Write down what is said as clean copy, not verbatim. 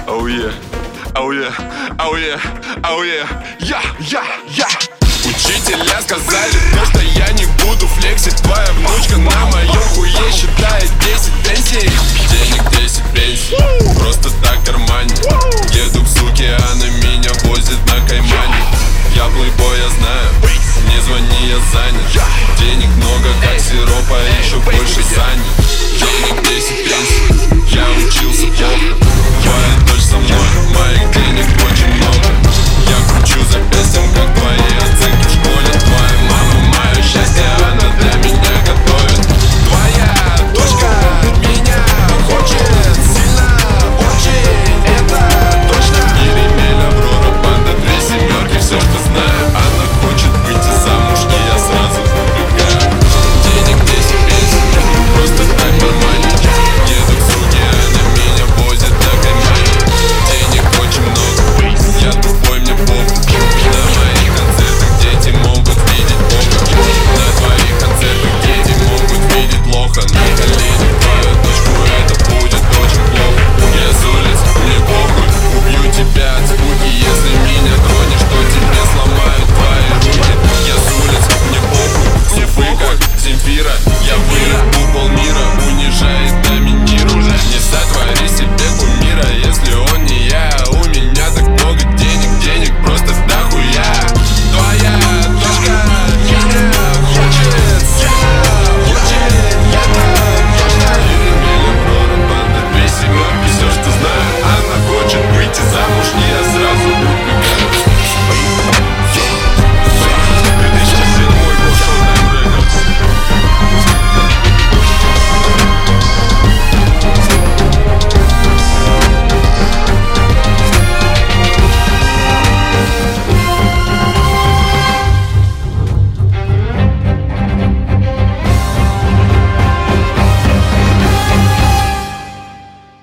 Оу е, оу е, оу е, оу е. Я. Учителя сказали то, что я не буду флексить. Твоя внучка на моем хуе считает 10 пенсий.